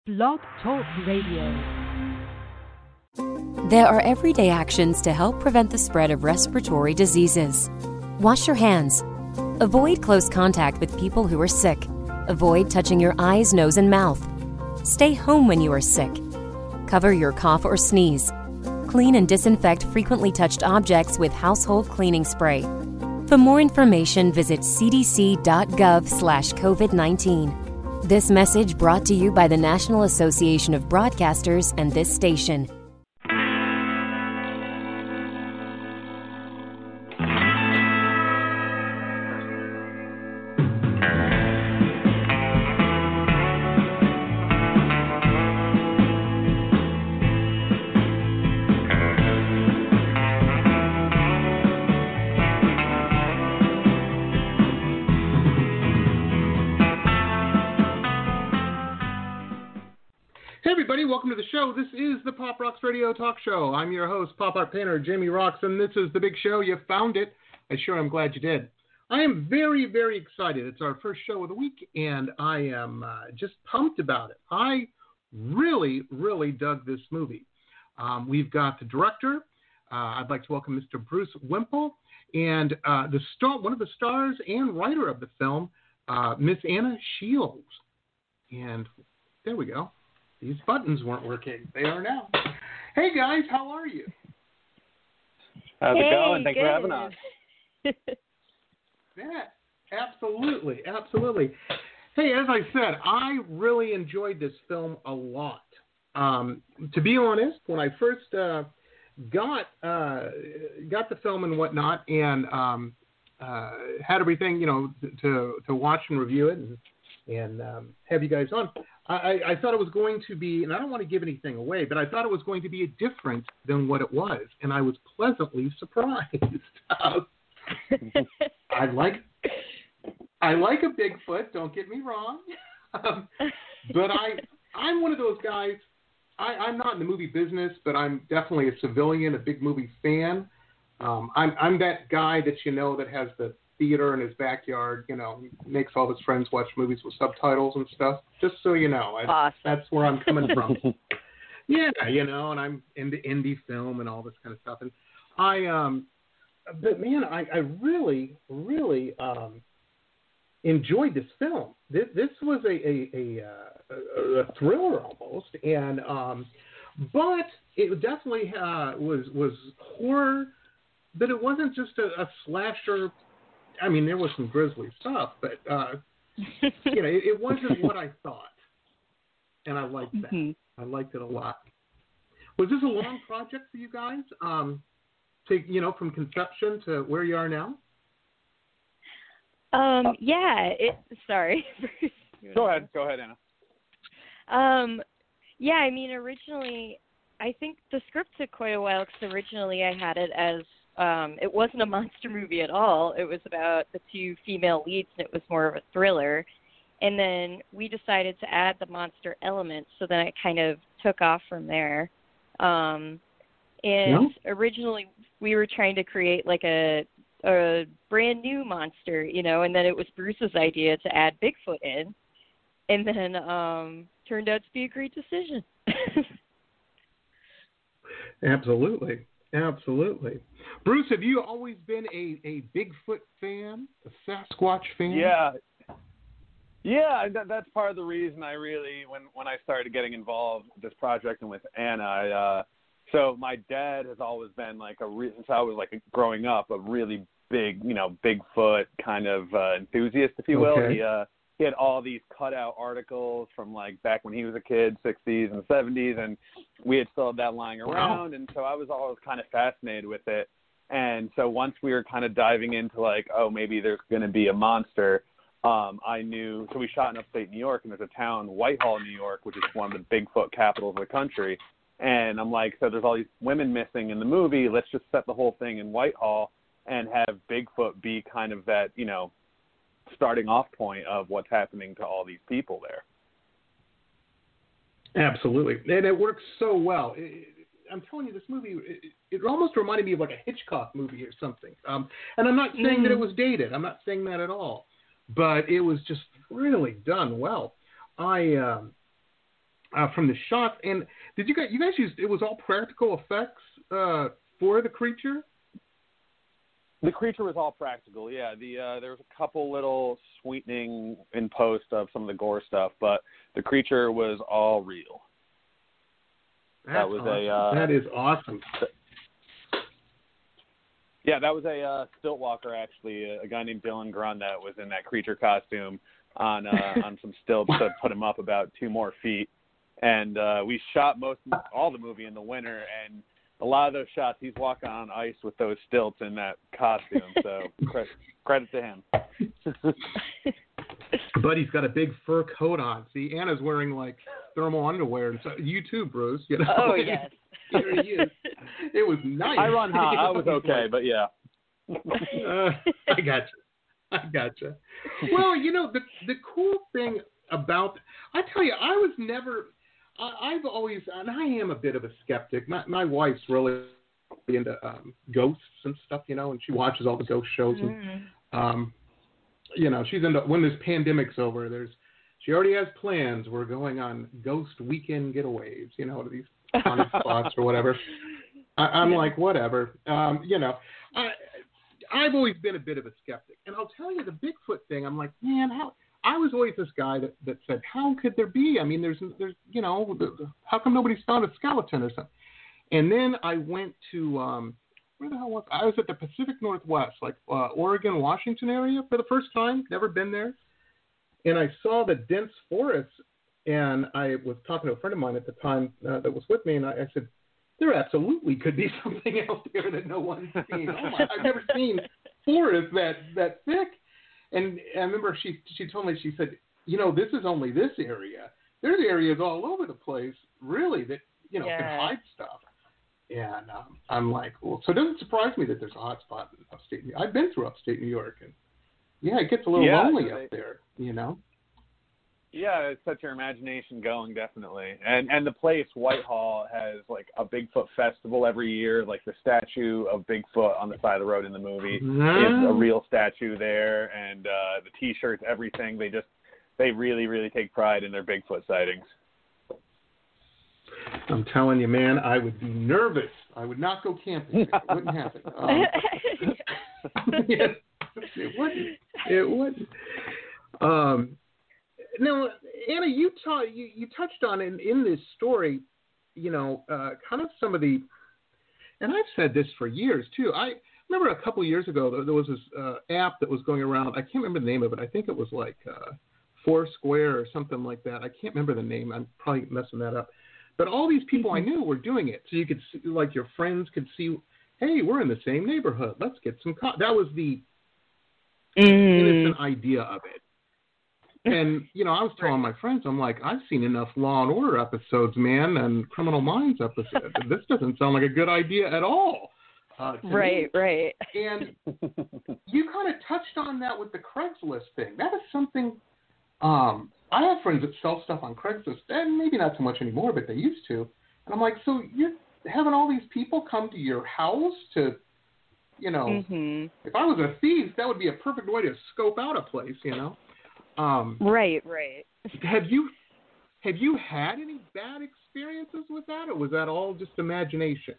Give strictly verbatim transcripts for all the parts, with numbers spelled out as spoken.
Blog Talk Radio. There are everyday actions to help prevent the spread of respiratory diseases. Wash your hands. Avoid close contact with people who are sick. Avoid touching your eyes, nose, and mouth. Stay home when you are sick. Cover your cough or sneeze. Clean and disinfect frequently touched objects with household cleaning spray. For more information, visit c d c dot gov slash covid nineteen. This message brought to you by the National Association of Broadcasters and this station. Welcome to the show. This is the Pop Rocks Radio Talk Show. I'm your host, pop art painter Jamie Rocks, and this is the big show. You found it. I sure am glad you did. I am very, very excited. It's our first show of the week, and I am uh, just pumped about it. I really, really dug this movie. Um, we've got the director. Uh, I'd like to welcome Mister Bruce Wemple, and uh, the star, one of the stars and writer of the film, uh, Miss Anna Shields. And there we go. These buttons weren't working. They are now. Hey, guys, how are you? How's hey, it going? Thanks good. for having us. Yeah, absolutely, absolutely. Hey, as I said, I really enjoyed this film a lot. Um, to be honest, when I first uh, got uh, got the film and whatnot, and um, uh, had everything, you know, to to watch and review it, and, and um, have you guys on. I, I thought it was going to be, and I don't want to give anything away, but I thought it was going to be different than what it was, and I was pleasantly surprised. uh, I like, I like a Bigfoot. Don't get me wrong, um, but I, I'm one of those guys. I, I'm not in the movie business, but I'm definitely a civilian, a big movie fan. Um, I'm, I'm that guy that you know that has the theater in his backyard, you know, makes all his friends watch movies with subtitles and stuff, just so you know. I, awesome. That's where I'm coming from. Yeah, you know, and I'm into indie film and all this kind of stuff. And I, um, but man, I, I really, really um, enjoyed this film. This, this was a, a, a, a, a thriller almost, and um, but it definitely uh, was, was horror, but it wasn't just a, a slasher. I mean, there was some grisly stuff, but, uh, you know, it, it wasn't what I thought. And I liked that. Mm-hmm. I liked it a lot. Was this a long project for you guys, um, to, you know, from conception to where you are now? Um, yeah, it, sorry. Go ahead. Go ahead, Anna. Um, yeah, I mean, originally, I think the script took quite a while because originally I had it as Um, it wasn't a monster movie at all. It was about the two female leads, and it was more of a thriller. And then we decided to add the monster element, so then it kind of took off from there. Um, and yeah. Originally, we were trying to create like a, a brand new monster, you know, and then it was Bruce's idea to add Bigfoot in. And then um, turned out to be a great decision. Absolutely. Absolutely. Bruce, have you always been a, a Bigfoot fan, a Sasquatch fan? Yeah. Yeah, that, that's part of the reason I really, when, when I started getting involved with this project and with Anna, I, uh, so my dad has always been like a, re- since I was like growing up, a really big, you know, Bigfoot kind of uh, enthusiast, if you will. Okay. He, uh, he had all these cutout articles from like back when he was a kid, sixties and seventies, and we had still had that lying around. Wow. And so I was always kind of fascinated with it. And so once we were kind of diving into like, oh, maybe there's going to be a monster, um, I knew. So we shot in upstate New York, and there's a town, Whitehall, New York, which is one of the Bigfoot capitals of the country. And I'm like, so there's all these women missing in the movie. Let's just set the whole thing in Whitehall and have Bigfoot be kind of that, you know, starting off point of what's happening to all these people there. Absolutely. And it works so well. It, I'm telling you, this movie, it, it almost reminded me of like a Hitchcock movie or something. Um, and I'm not saying mm. that it was dated. I'm not saying that at all. But it was just really done well. I um, uh, from the shots. And did you guys you guys use it was all practical effects uh, for the creature? The creature was all practical, yeah. The uh, there was a couple little sweetening in post of some of the gore stuff, but the creature was all real. That's that was awesome. a uh, that is awesome. Yeah, that was a uh, stilt walker actually, a, a guy named Dylan Grun that was in that creature costume on uh, on some stilts to put him up about two more feet, and uh, we shot most all the movie in the winter and. A lot of those shots, he's walking on ice with those stilts in that costume. So credit, credit to him. But he's got a big fur coat on. See, Anna's wearing like thermal underwear, and so you too, Bruce. You know? Oh yes. Here he is. It was nice. I run hot. I was okay, but yeah. uh, I gotcha. I gotcha. Well, you know the the cool thing about I tell you, I was never. I've always, and I am a bit of a skeptic. My, my wife's really into um, ghosts and stuff, you know, and she watches all the ghost shows. And, Mm-hmm. um, you know, she's into, when this pandemic's over, there's, she already has plans. We're going on ghost weekend getaways, you know, to these haunted spots or whatever. I, I'm like, whatever. Um, you know, I, I've always been a bit of a skeptic. And I'll tell you the Bigfoot thing, I'm like, man, how... I was always this guy that, that said, how could there be? I mean, there's, there's you know, the, the, how come nobody's found a skeleton or something? And then I went to, um, where the hell was I? I was at the Pacific Northwest, like uh, Oregon, Washington area for the first time. Never been there. And I saw the dense forests, and I was talking to a friend of mine at the time uh, that was with me, and I, I said, there absolutely could be something out there that no one's seen. Oh my, I've never seen forests that, that thick. And I remember she she told me, she said, you know, this is only this area. There's areas all over the place, really, that, you know, yeah. can hide stuff. And um, I'm like, well, so it doesn't surprise me that there's a hot spot in upstate New York. I've been through upstate New York, and, yeah, it gets a little yeah, lonely they, up there, you know? Yeah, it sets your imagination going, definitely. And and the place, Whitehall, has like a Bigfoot festival every year. Like the statue of Bigfoot on the side of the road in the movie Mm-hmm. is a real statue there, and uh, the T-shirts, everything. They just they really really take pride in their Bigfoot sightings. I'm telling you, man, I would be nervous. I would not go camping. It wouldn't happen. Um, yeah, it wouldn't. It wouldn't. Um, Now, Anna, you, ta- you you touched on in, in this story, you know, uh, kind of some of the, and I've said this for years too. I remember a couple of years ago there, there was this uh, app that was going around. I can't remember the name of it. I think it was like uh, Foursquare or something like that. I can't remember the name. I'm probably messing that up. But all these people I knew were doing it, so you could see, like your friends could see, hey, we're in the same neighborhood. Let's get some. Co-. That was the Mm. innocent idea of it. And, you know, I was telling my friends, I'm like, I've seen enough Law and Order episodes, man, and Criminal Minds episodes. This doesn't sound like a good idea at all. Uh, Right, me. right. And you kind of touched on that with the Craigslist thing. That is something, um, I have friends that sell stuff on Craigslist, and maybe not so much anymore, but they used to. And I'm like, so you're having all these people come to your house to, you know, Mm-hmm. if I was a thief, that would be a perfect way to scope out a place, you know. Um, Right, right. have you have you had any bad experiences with that, or was that all just imagination?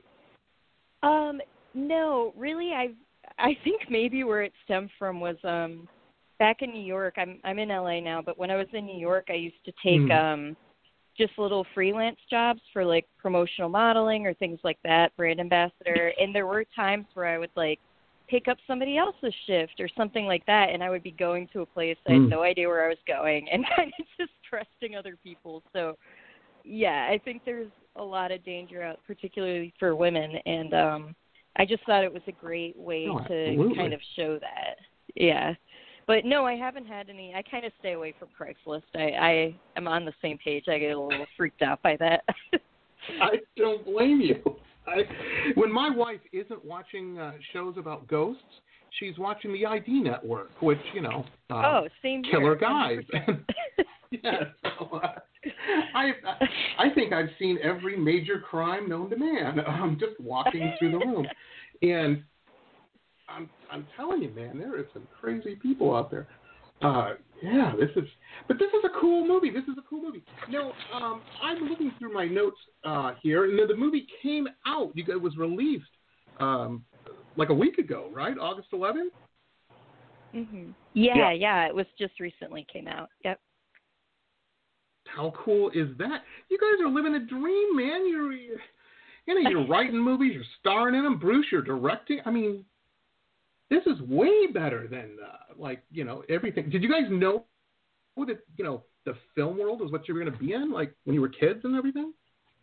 Um, no, really, I I think maybe where it stemmed from was um back in New York. I'm I'm in L A now, but when I was in New York, I used to take Mm. um just little freelance jobs for like promotional modeling or things like that, brand ambassador. And there were times where I would like pick up somebody else's shift or something like that, and I would be going to a place I had Mm. no idea where I was going and kind of just trusting other people. So yeah, I think there's a lot of danger out, particularly for women, and um I just thought it was a great way Oh, to absolutely. kind of show that. Yeah. But no, I haven't had any. I kind of stay away from Craigslist. I, I am on the same page. I get a little freaked out by that. I don't blame you. I, when my wife isn't watching uh, shows about ghosts, she's watching the I D Network, which, you know, uh, oh, same here. killer guys. one hundred percent. Yeah, so, uh, I I think I've seen every major crime known to man. Um, just walking through the room, and I'm I'm telling you, man, there are some crazy people out there. Uh, yeah, this is, but this is a cool movie. This is a cool movie. Now, um, I'm looking through my notes uh, here, and the movie came out. You guys, it was released um, like a week ago, right? August eleventh. Mm-hmm. Yeah, yeah, yeah. It was just recently came out. Yep. How cool is that? You guys are living a dream, man. You're, you know, you're writing movies, you're starring in them. Bruce, you're directing. I mean, this is way better than uh, like you know everything. Did you guys know that you know the film world was what you were going to be in, like when you were kids and everything?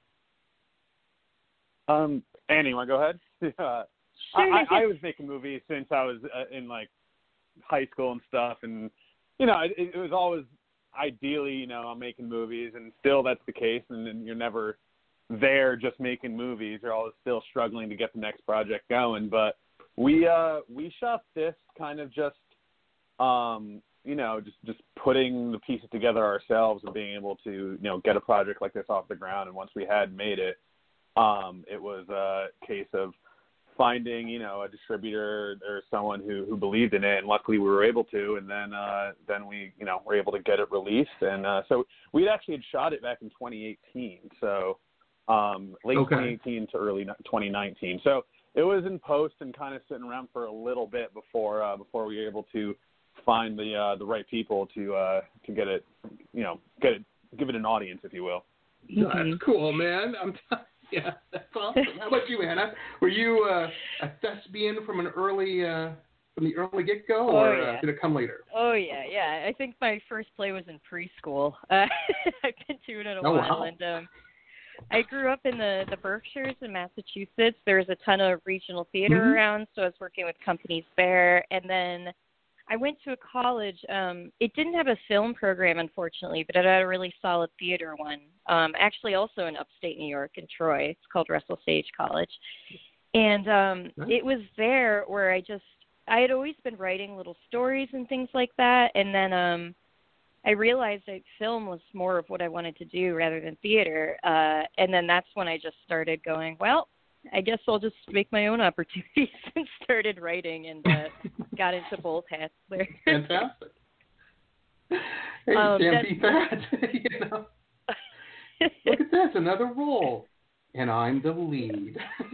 Um, Annie, want to go ahead? uh, Sure. I, I was making movies since I was uh, in like high school and stuff, and you know, it, it was always ideally, you know, I'm making movies, and still that's the case, and, and you're never there just making movies. You're always still struggling to get the next project going. But we uh, we shot this kind of just, um, you know, just just putting the pieces together ourselves and being able to, you know, get a project like this off the ground. And once we had made it, um, it was a case of finding, you know, a distributor or someone who, who believed in it, and luckily we were able to, and then uh, then we, you know, were able to get it released. And uh, so we actually had shot it back in twenty eighteen, so um, late Okay. twenty eighteen to early twenty nineteen. So it was in post and kind of sitting around for a little bit before uh, before we were able to find the uh, the right people to uh, to get it, you know, get it, give it an audience, if you will. Mm-hmm. That's cool, man. I'm t- yeah, that's awesome. How about you, Anna? Were you uh, a thespian from an early uh, from the early get go, or Oh, yeah. uh, did it come later? Oh yeah, yeah. I think my first play was in preschool. Uh, I've been doing it a Oh, while, wow. and um, I grew up in the the Berkshires in Massachusetts. There's a ton of regional theater Mhm. around, so I was working with companies there, and then I went to a college. Um, it didn't have a film program, unfortunately, but it had a really solid theater one. Um, actually, also in upstate New York in Troy. It's called Russell Sage College, and um, Nice. it was there where I just I had always been writing little stories and things like that, and then um, I realized that film was more of what I wanted to do rather than theater, uh, and then that's when I just started going, well, I guess I'll just make my own opportunities, and started writing, and uh, got into both hats there. Fantastic. Hey, Um, you can't that- beat that. You know? Look at this, another role, and I'm the lead.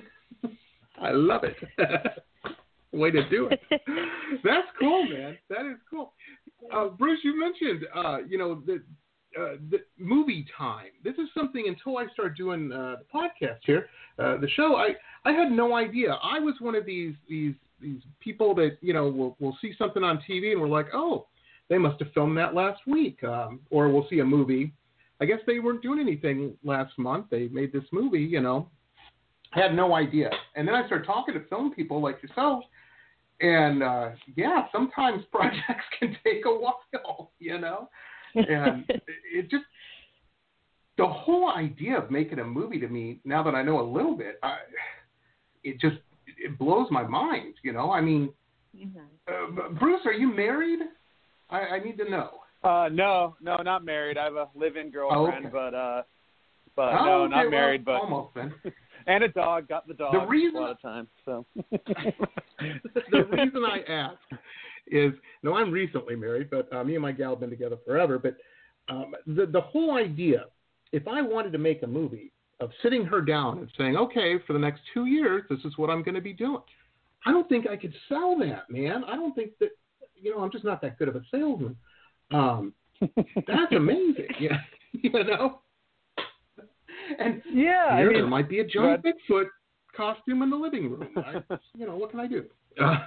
I love it. Way to do it. That's cool, man. That is cool. Uh, Bruce, you mentioned, uh, you know, the, uh, the movie time. This is something until I started doing uh, the podcast here, uh, the show. I, I had no idea. I was one of these these these people that you know will will see something on T V and we're like, oh, they must have filmed that last week, um, or we'll see a movie. I guess they weren't doing anything last month. They made this movie, you know. I had no idea. And then I started talking to film people like yourselves. And, uh, yeah, sometimes projects can take a while, you know. And it just, the whole idea of making a movie to me, now that I know a little bit, I, it just, it blows my mind, you know. I mean, Mhm. uh, Bruce, are you married? I, I need to know. Uh, no, no, not married. I have a live-in girlfriend, Oh, okay. but uh, but Oh, no, okay, not well, married, but almost then. and a dog. Got the dog The reason- a lot of times. So The reason I ask is, no, I'm recently married, but uh, me and my gal have been together forever. But um, the the whole idea, if I wanted to make a movie of sitting her down and saying, okay, for the next two years, this is what I'm going to be doing, I don't think I could sell that, man. I don't think that, you know, I'm just not that good of a salesman. Um, that's amazing, yeah, you know. And yeah, here I mean, there might be a giant Bigfoot costume in the living room. I, you know, what can I do? Uh,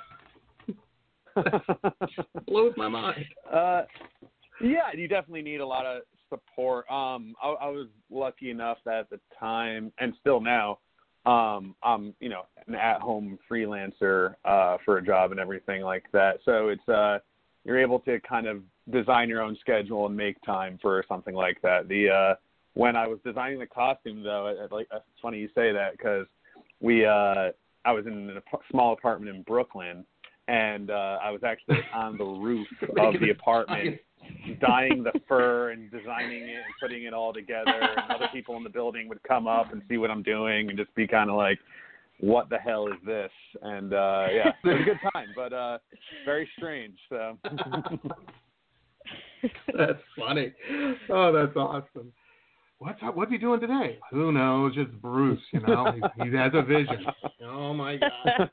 blows my mind. Uh, yeah, you definitely need a lot of support. Um, I, I was lucky enough that at the time, and still now, um, I'm you know an at-home freelancer uh, for a job and everything like that. So it's uh, you're able to kind of design your own schedule and make time for something like that. The uh, when I was designing the costume, though, it, it, like it's funny you say that because we uh, I was in a ap- small apartment in Brooklyn. And uh, I was actually on the roof of the apartment, dyeing the fur and designing it and putting it all together. And other people in the building would come up and see what I'm doing and just be kind of like, what the hell is this? And, uh, yeah, it was a good time, but uh, very strange. So. That's funny. Oh, that's awesome. What's up? What's he doing today? Who knows? Just Bruce, you know. he, he has a vision. Oh my God.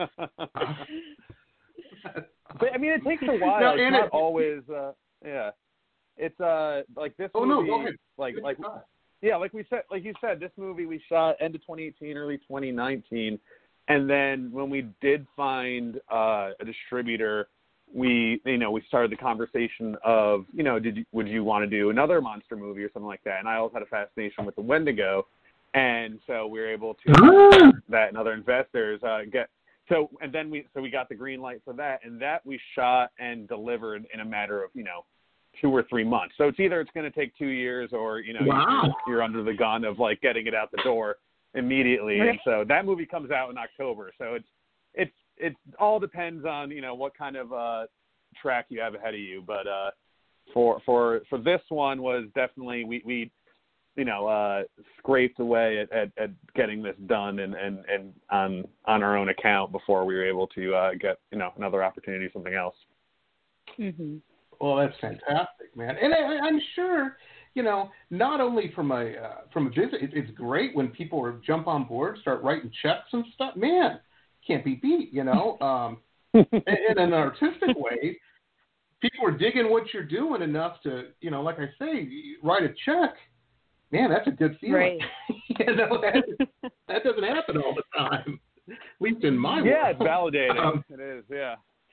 But I mean, it takes a while. No, it's and not it, always. Uh, yeah, it's uh like this oh movie. no, go ahead. Like Good like thought. yeah, like we said, like you said, this movie we shot end of twenty eighteen, early twenty nineteen, and then when we did find uh, a distributor, we you know we started the conversation of you know did you, would you want to do another monster movie or something like that? And I also had a fascination with the Wendigo, and so we were able to that and other investors uh, get. So and then we so we got the green light for that, and that we shot and delivered in a matter of you know two or three months. So it's either it's going to take two years or you know wow. you're, you're under the gun of like getting it out the door immediately. Right. And so that movie comes out in October. So it's it's it all depends on you know what kind of uh, track you have ahead of you. But uh, for for for this one was definitely we we. you know, uh, scraped away at, at, at getting this done and, and, and on on our own account before we were able to uh, get, you know, another opportunity, something else. Mm-hmm. Well, that's fantastic, man. And I, I'm sure, you know, not only from a uh, from a visit, it, it's great when people are, jump on board, start writing checks and stuff. Man, can't be beat, you know. Um, and, and in an artistic way, people are digging what you're doing enough to, you know, like I say, write a check. Man, that's a good feeling. Right. you know, that, that doesn't happen all the time, at least in my Yeah, world. it's validating. Um, it is, yeah.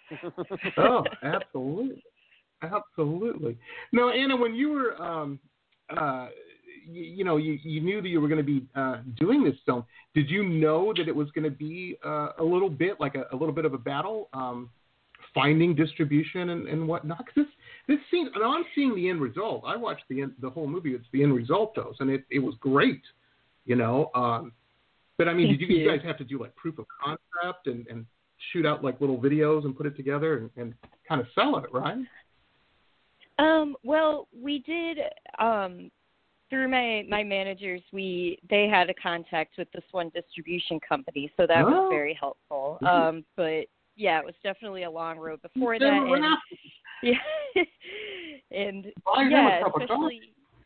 oh, absolutely. Absolutely. No, Anna, when you were, um, uh, you, you know, you, you knew that you were going to be uh, doing this film. Did you know that it was going to be uh, a little bit like a, a little bit of a battle, um, finding distribution and, and whatnot? Because this, this scene, and I'm seeing the end result. I watched the end, the whole movie. It's the end result, though, and it, it was great, you know. Um, but I mean, Thank did you, you. you guys have to do like proof of concept and, and shoot out like little videos and put it together and, and kind of sell it, right? Um, well, we did um, through my, my managers. We they had a contact with this one distribution company, so that Oh. was very helpful. Mhm. Um, but yeah, it was definitely a long road before that. Never And, happened. yeah, and Buy them yeah, a cup of especially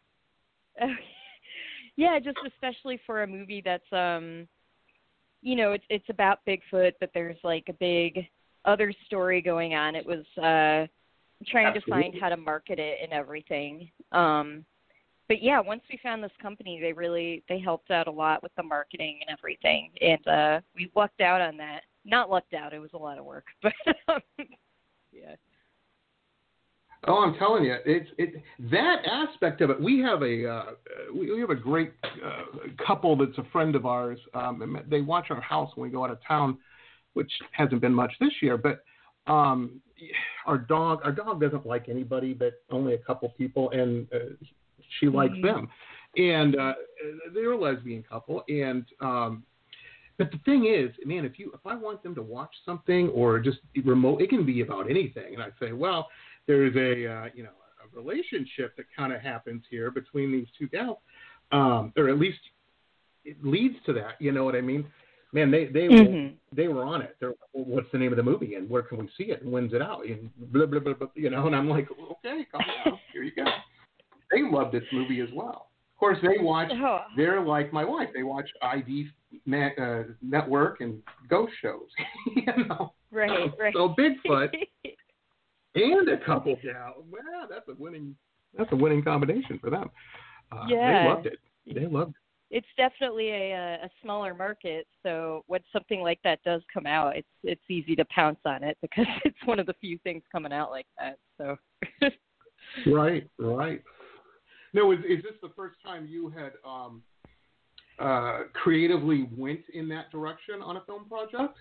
yeah, just especially for a movie that's um, you know, it's it's about Bigfoot, but there's like a big other story going on. It was uh. trying Absolutely. to find how to market it and everything. Um, but yeah, once we found this company, they really, they helped out a lot with the marketing and everything. And uh, we lucked out on that. Not lucked out. It was a lot of work, but um, yeah. Oh, I'm telling you, it's it that aspect of it. We have a uh, we, we have a great uh, couple that's a friend of ours. Um, and they watch our house when we go out of town, which hasn't been much this year. But um, our dog, our dog doesn't like anybody, but only a couple people, and uh, she likes Mm-hmm. them. And uh, they're a lesbian couple, and um, but the thing is, man, if you if I want them to watch something or just remote, it can be about anything. And I say, well, there's a uh, you know a relationship that kind of happens here between these two gals, um, or at least it leads to that. You know what I mean? Man, they they Mm-hmm. were, they were on it. They're, well, what's the name of the movie and where can we see it and when's it out? And blah blah blah blah. You know, and I'm like, okay, calm down. Here you go. They love this movie as well. Of course, they watch. Oh. They're like my wife. They watch I D uh, Network and ghost shows. you know, Right, right. So Bigfoot and a couple gals. Well, that's a winning. That's a winning combination for them. Uh, Yeah. They loved it. They loved it. It's definitely a, a smaller market, so when something like that does come out, it's it's easy to pounce on it because it's one of the few things coming out like that. So. Right, right. No, is, is this the first time you had um, uh, creatively went in that direction on a film project?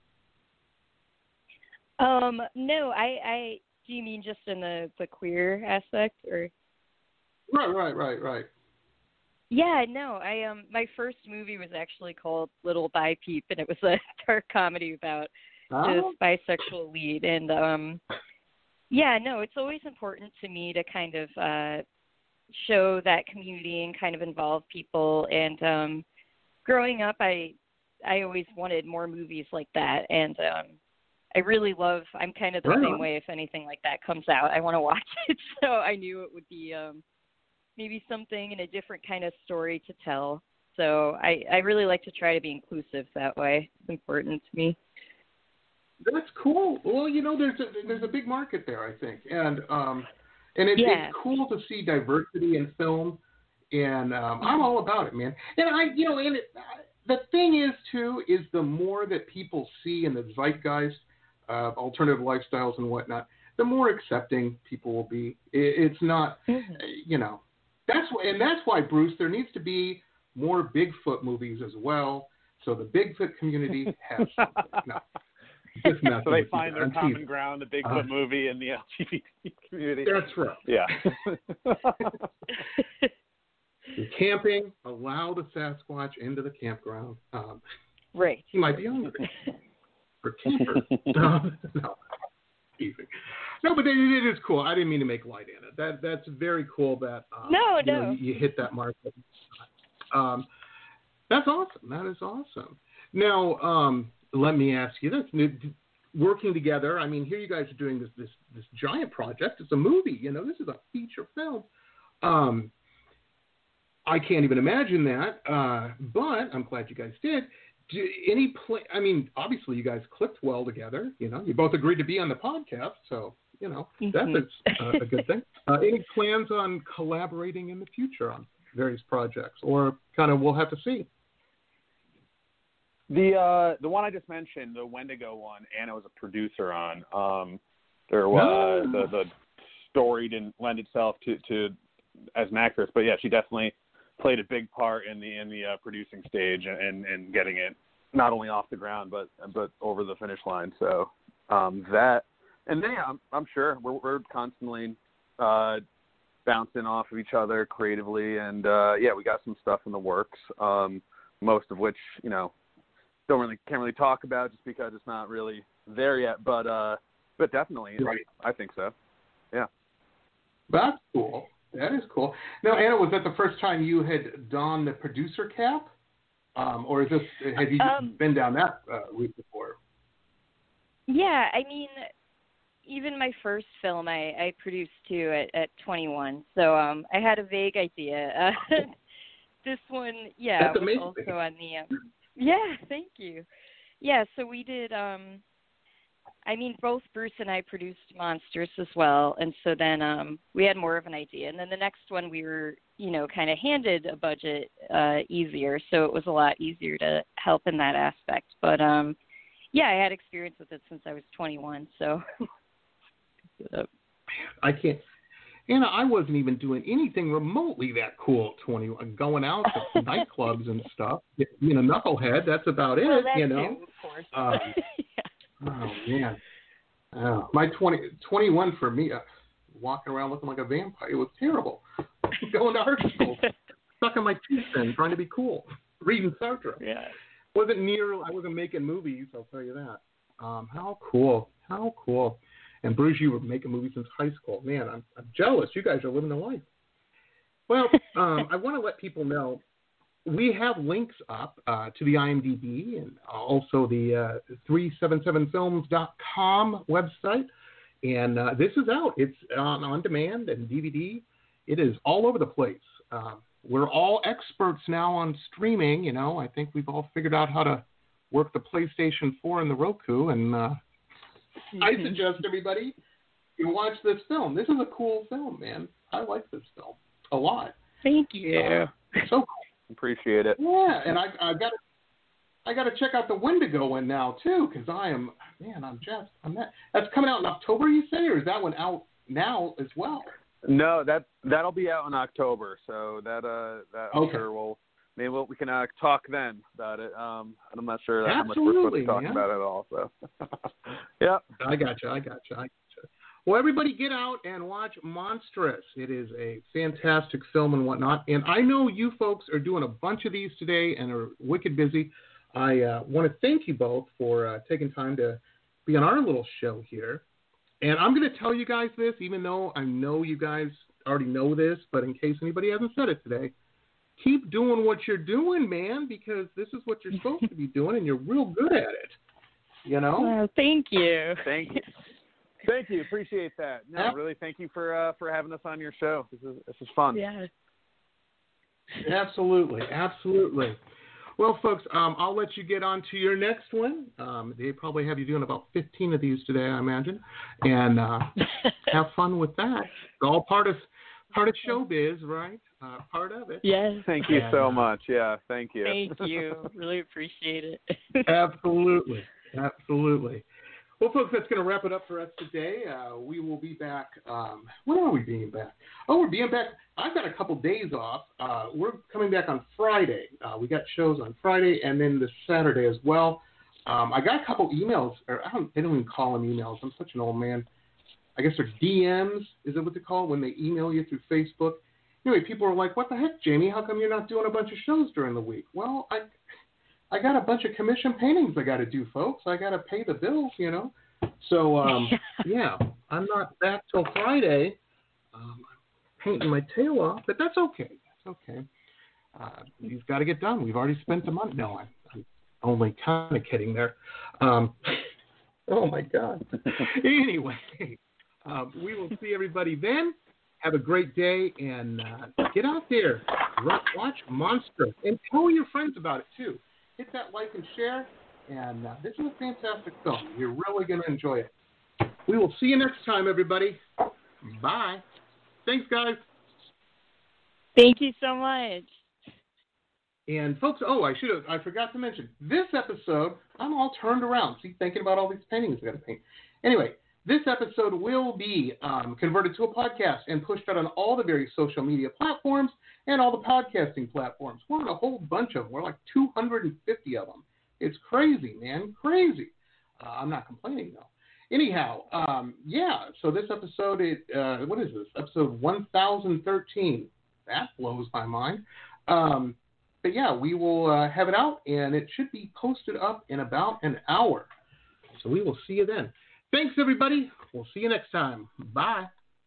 Um, no, I, I do you mean just in the, the queer aspect or? Right, right, right, right. Yeah, no, I um my first movie was actually called Little Bi Peep, and it was a dark comedy about Oh. this bisexual lead, and um yeah, no, it's always important to me to kind of uh show that community and kind of involve people, and um growing up I I always wanted more movies like that, and um I really love. I'm kind of the Right same on. way. If anything like that comes out, I want to watch it. So I knew it would be um, maybe something and a different kind of story to tell. So I, I really like to try to be inclusive that way. It's important to me. That's cool. Well, you know, there's a, there's a big market there, I think, and um, and it, Yeah. it's cool to see diversity in film, and um, I'm all about it, man. And I, you know, and it, the thing is too is the more that people see in the zeitgeist, uh, alternative lifestyles and whatnot, the more accepting people will be. It, it's not, Mm-hmm. you know, that's wh- and that's why, Bruce, there needs to be more Bigfoot movies as well, so the Bigfoot community has something. No. Just messing So they with find you. their I'm common teasing. ground, the Bigfoot Uh, movie and the L G B T community. That's right. Yeah. You're camping, allow the Sasquatch into the campground. Um, Right. he might be hungry for campers. no, no, teasing. No, but it, it is cool. I didn't mean to make light in it. That that's very cool. That um, No, you know, no. you, you hit that market. Um, that's awesome. That is awesome. Now, um, let me ask you this: working together. I mean, here you guys are doing this this this giant project. It's a movie. You know, this is a feature film. Um, I can't even imagine that, uh, but I'm glad you guys did. Do any play? I mean, obviously you guys clicked well together. You know, you both agreed to be on the podcast, so you know that's a, a good thing. Uh, any plans on collaborating in the future on various projects, or kind of we'll have to see? The uh, the one I just mentioned, the Wendigo one, Anna was a producer on. Um, there was Oh. the the story didn't lend itself to, to as an actress, but yeah, she definitely played a big part in the in the uh, producing stage and, and getting it not only off the ground but but over the finish line. So um, that and then yeah, I'm, I'm sure we're we're constantly uh, bouncing off of each other creatively, and uh, yeah, we got some stuff in the works. Um, most of which you know. Don't really can't really talk about just because it's not really there yet, but uh, but definitely, Right. I think so. Yeah. That's cool. That is cool. Now, Anna, was that the first time you had donned the producer cap, um, or is this have you Um, been down that uh, route before? Yeah, I mean, even my first film I, I produced too at, at twenty-one, so um, I had a vague idea. Uh, this one, yeah, That's was amazing. also on the. Um, yeah, thank you. Yeah, so we did. Um, I mean, both Bruce and I produced Monsters as well, and so then um, we had more of an idea. And then the next one, we were, you know, kind of handed a budget uh, easier, so it was a lot easier to help in that aspect. But um, yeah, I had experience with it since I was twenty-one, so. I can't. Anna, I wasn't even doing anything remotely that cool at twenty. Going out to nightclubs and stuff. You know, knucklehead. That's about it. Well, that you know. too, of course. Um, Yeah. Oh man. Oh, my twenty, twenty-one for me, uh, walking around looking like a vampire. It was terrible. Going to art school, sucking my teeth in, trying to be cool, reading Sartre. Yeah. Wasn't near. I wasn't making movies. I'll tell you that. Um, how cool. How cool. And Bruce, you were making movies since high school. Man, I'm, I'm jealous. You guys are living the life. Well, um, I want to let people know we have links up uh, to the IMDb and also the uh, three seventy-seven films dot com website. And uh, this is out. It's on, on demand and D V D. It is all over the place. Um, we're all experts now on streaming. You know, I think we've all figured out how to work the PlayStation four and the Roku, and uh, I suggest everybody you watch this film. This is a cool film, man. I like this film a lot. Thank you. Uh, so cool. Appreciate it. Yeah, and I I got I got to check out the Wendigo one now too, because I am man, I'm just I'm that that's coming out in October, you say, or is that one out now as well? No, that that'll be out in October, so that uh that I'm Okay. sure we'll maybe we'll, we can uh, talk then about it. Um, and I'm not sure how much we're supposed Absolutely, to talk man. about it at all. So, yeah. I got you. I got you. I got you. Well, everybody get out and watch Monstrous. It is a fantastic film and whatnot. And I know you folks are doing a bunch of these today and are wicked busy. I uh, want to thank you both for uh, taking time to be on our little show here. And I'm going to tell you guys this, even though I know you guys already know this, but in case anybody hasn't said it today, keep doing what you're doing, man, because this is what you're supposed to be doing, and you're real good at it. You know. Well, thank you. Thank you. Thank you. Appreciate that. No, Yeah. really, thank you for uh, for having us on your show. This is this is fun. Yeah. Absolutely, absolutely. Well, folks, um, I'll let you get on to your next one. Um, they probably have you doing about fifteen of these today, I imagine, and uh, have fun with that. It's all part of part of showbiz, right? Uh, part of it. Yes. Thank you And, so uh, much. Yeah, thank you. Thank you. Really appreciate it. Absolutely, absolutely. Well, folks, that's going to wrap it up for us today. Uh, we will be back. Um, when are we being back? Oh, we're being back. I've got a couple days off. Uh, we're coming back on Friday. Uh, we got shows on Friday and then this Saturday as well. Um, I got a couple emails, or I don't, they don't even call them emails. I'm such an old man. I guess they're D Ms. Is that what they call it when they email you through Facebook? Anyway, people are like, "What the heck, Jamie? How come you're not doing a bunch of shows during the week?" Well, I. I got a bunch of commission paintings I got to do, folks. I got to pay the bills, you know. So, um, yeah, I'm not back till Friday. Um, I'm painting my tail off, but that's okay. That's okay. Uh, these got to get done. We've already spent the money. No, I'm, I'm only kind of kidding there. Um, oh, my God. Anyway, um, we will see everybody then. Have a great day, and uh, get out there. Watch Monster, and tell your friends about it, too. Hit that like and share, and uh, this is a fantastic film. You're really going to enjoy it. We will see you next time, everybody. Bye. Thanks, guys. Thank you so much. And, folks, oh, I should have, I forgot to mention, this episode, I'm all turned around. See, thinking about all these paintings I got to paint. Anyway, this episode will be um, converted to a podcast and pushed out on all the various social media platforms and all the podcasting platforms. We're on a whole bunch of them. We're like two hundred fifty of them. It's crazy, man, crazy. Uh, I'm not complaining, though. Anyhow, um, yeah, so this episode, it, uh, what is this? Episode one thousand thirteen. That blows my mind. Um, but, yeah, we will uh, have it out, and it should be posted up in about an hour. So we will see you then. Thanks, everybody. We'll see you next time. Bye.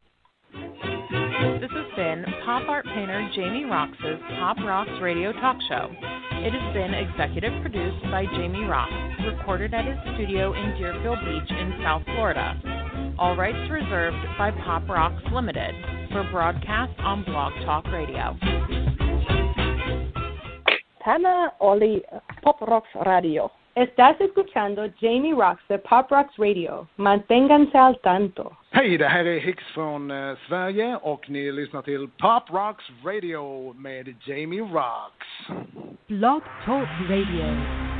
This has been pop art painter Jamie Roxx's Pop Rocks Radio Talk Show. It has been executive produced by Jamie Roxx, recorded at his studio in Deerfield Beach in South Florida. All rights reserved by Pop Rocks Limited for broadcast on Blog Talk Radio. Tana Oli, Pop Rocks Radio. Estás escuchando Jamie Roxx de Pop Rocks Radio. Manténganse al tanto. Hej, det här är Hicks från eh, Sverige och ni lyssnar till Pop Rocks Radio med Jamie Roxx. Blog Talk Radio.